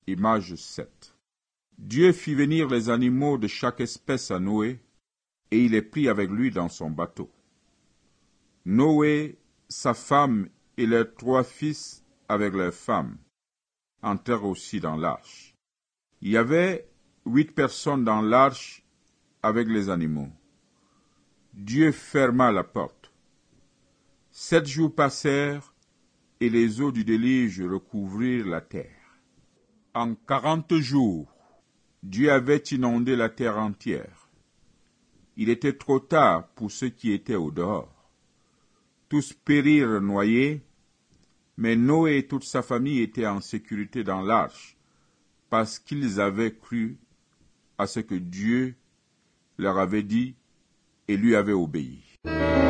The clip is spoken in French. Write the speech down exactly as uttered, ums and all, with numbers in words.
Image sept. Dieu fit venir les animaux de chaque espèce à Noé, et il les prit avec lui dans son bateau. Noé, sa femme et leurs trois fils avec leurs femmes entrèrent aussi dans l'arche. Il y avait huit personnes dans l'arche avec les animaux. Dieu ferma la porte. Sept jours passèrent, et les eaux du déluge recouvrirent la terre. En quarante jours, Dieu avait inondé la terre entière. Il était trop tard pour ceux qui étaient au dehors. Tous périrent noyés, mais Noé et toute sa famille étaient en sécurité dans l'arche, parce qu'ils avaient cru à ce que Dieu leur avait dit et lui avait obéi.